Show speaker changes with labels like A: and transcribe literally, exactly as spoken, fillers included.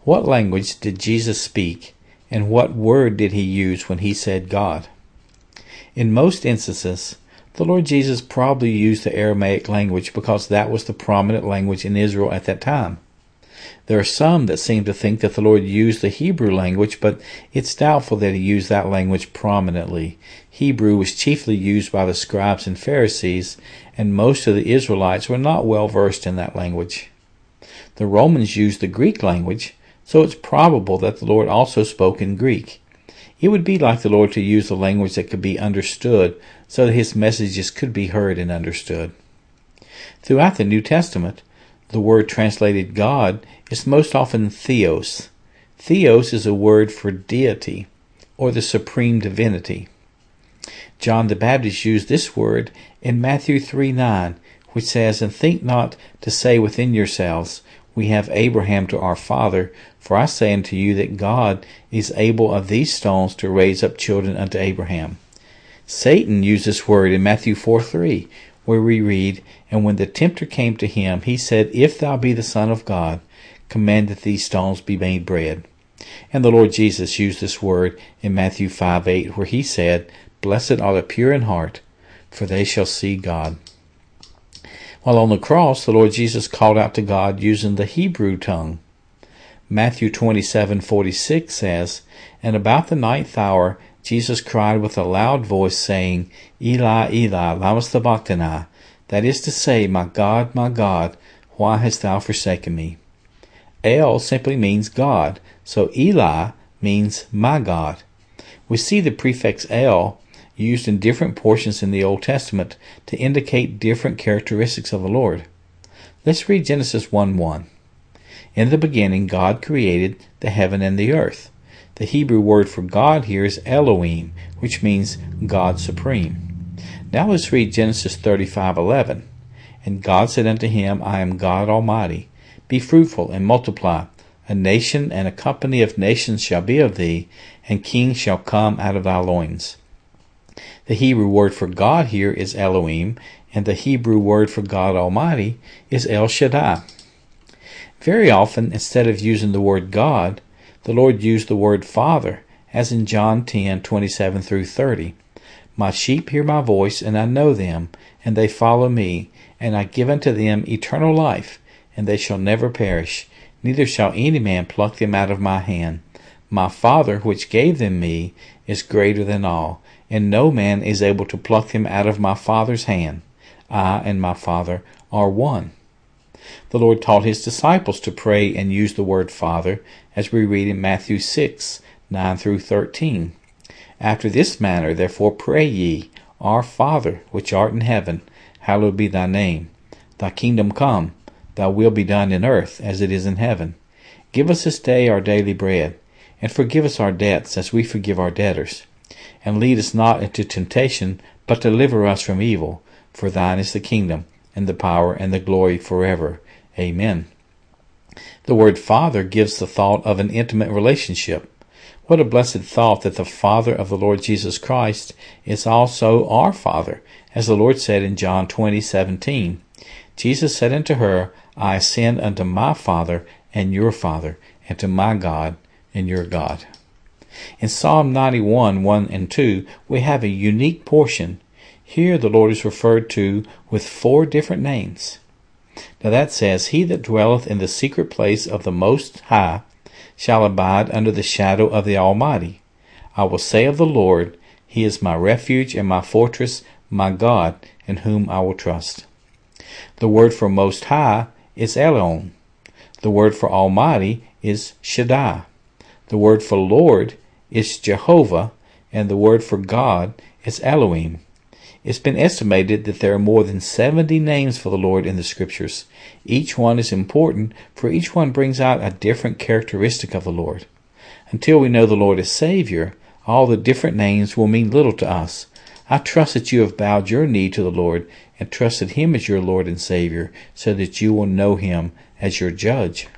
A: What language did Jesus speak, and what word did he use when he said God? In most instances, the Lord Jesus probably used the Aramaic language because that was the prominent language in Israel at that time. There are some that seem to think that the Lord used the Hebrew language, but it's doubtful that he used that language prominently. Hebrew was chiefly used by the scribes and Pharisees, and most of the Israelites were not well versed in that language. The Romans used the Greek language, so it's probable that the Lord also spoke in Greek. It would be like the Lord to use the language that could be understood so that his messages could be heard and understood. Throughout the New Testament, the word translated God is most often theos. Theos is a word for deity, or the supreme divinity. John the Baptist used this word in Matthew three nine, which says, "And think not to say within yourselves, We have Abraham to our father, for I say unto you that God is able of these stones to raise up children unto Abraham." Satan used this word in Matthew four three, where we read, "And when the tempter came to him, he said, If thou be the Son of God, command that these stones be made bread." And the Lord Jesus used this word in Matthew five eight, where he said, "Blessed are the pure in heart, for they shall see God." While on the cross, the Lord Jesus called out to God using the Hebrew tongue. Matthew twenty-seven forty-six says, "And about the ninth hour Jesus cried with a loud voice, saying, Eli, Eli, lama sabachthani, that is to say, My God, my God, why hast thou forsaken me?" El simply means God, so Eli means my God. We see the prefix El used in different portions in the Old Testament to indicate different characteristics of the Lord. Let's read Genesis one one. "In the beginning God created the heaven and the earth." The Hebrew word for God here is Elohim, which means God supreme. Now let's read Genesis thirty-five eleven. "And God said unto him, I am God Almighty. Be fruitful and multiply. A nation and a company of nations shall be of thee, and kings shall come out of thy loins." The Hebrew word for God here is Elohim, and the Hebrew word for God Almighty is El Shaddai. Very often, instead of using the word God, the Lord used the word Father, as in John ten twenty-seven through thirty. "My sheep hear my voice, and I know them, and they follow me, and I give unto them eternal life, and they shall never perish, neither shall any man pluck them out of my hand. My Father, which gave them me, is greater than all, and no man is able to pluck them out of my Father's hand. I and my Father are one." The Lord taught his disciples to pray and use the word Father, as we read in Matthew six nine through thirteen. "After this manner therefore pray ye, Our Father, which art in heaven, hallowed be thy name. Thy kingdom come, thy will be done in earth as it is in heaven. Give us this day our daily bread, and forgive us our debts as we forgive our debtors. And lead us not into temptation, but deliver us from evil. For thine is the kingdom, and the power, and the glory forever. Amen." The word Father gives the thought of an intimate relationship. What a blessed thought that the Father of the Lord Jesus Christ is also our Father, as the Lord said in John twenty seventeen. Jesus said unto her, I ascend unto my Father and your Father, and to my God and your God. In Psalm ninety-one, one and two, we have a unique portion. Here the Lord is referred to with four different names. Now that says, "He that dwelleth in the secret place of the Most High shall abide under the shadow of the Almighty. I will say of the Lord, He is my refuge and my fortress, my God, in whom I will trust." The word for Most High is Elon. The word for Almighty is Shaddai. The word for Lord is Jehovah, and the word for God is Elohim. It's been estimated that there are more than seventy names for the Lord in the Scriptures. Each one is important, for each one brings out a different characteristic of the Lord. Until we know the Lord as Savior, all the different names will mean little to us. I trust that you have bowed your knee to the Lord and trusted Him as your Lord and Savior, so that you will know Him as your Judge.